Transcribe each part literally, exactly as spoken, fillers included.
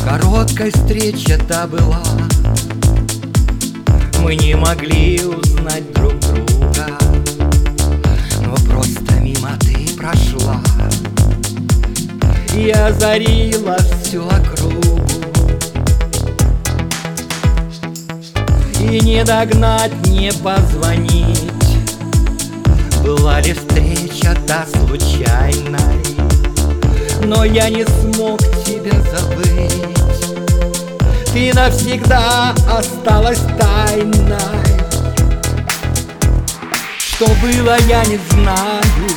Короткая встреча-то была, мы не могли узнать друг друга, но просто мимо ты прошла и озарила всю округу. И не догнать, не позвонить, была ли встреча та случайной, но я не смог тебя забыть. Ты навсегда осталась тайной. Что было, я не знаю.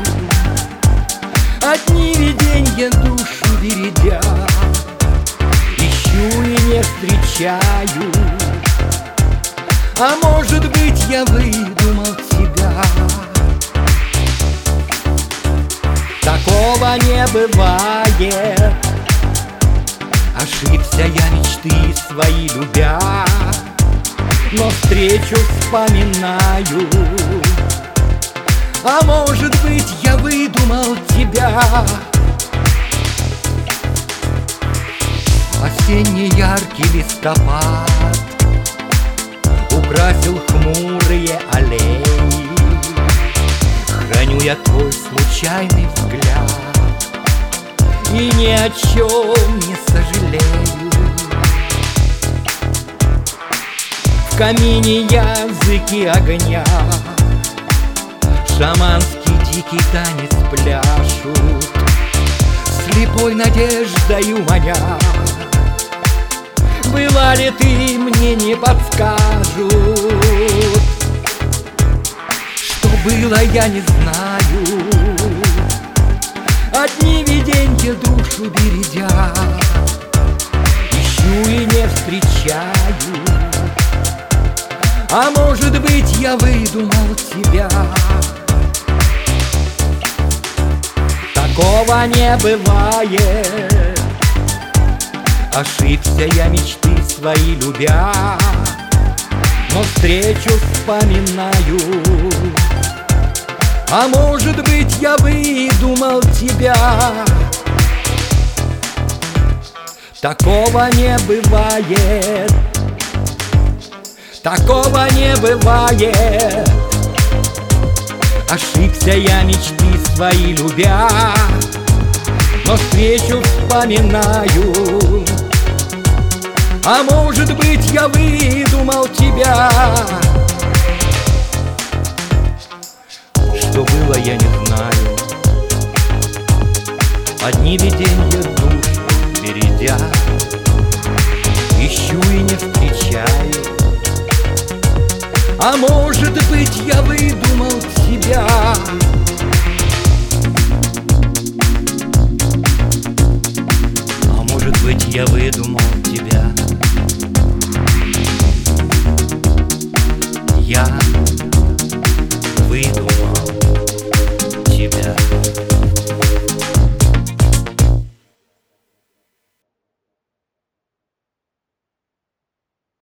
Одни виденья душу бередя, ищу и не встречаю. А может быть, я выдумал тебя. Такого не бывает. Ошибся я, мечты свои любя, но встречу вспоминаю. А может быть, я выдумал тебя. Осенний яркий листопад украсил хмурые аллеи. Храню я твой случайный взгляд и ни о чем не сожалею. В камине языки огня шаманский дикий танец пляшут, слепой надеждою маня. Была ли ты, мне не подскажут. Что было, я не знаю. Одни виденья душу бередя, ищу и не встречаю. А может быть, я выдумал тебя. Такого не бывает. Ошибся я, мечты свои любя, но встречу вспоминаю. А может быть, я выдумал тебя. Такого не бывает. Такого не бывает. Ошибся я, мечты свои любя, но встречу вспоминаю. А может быть, я выдумал тебя. Что было, я не знаю. Одни виденья душу бередя, ищу и не встречаю. А может быть, я выдумал тебя. А может быть, я выдумал тебя. Я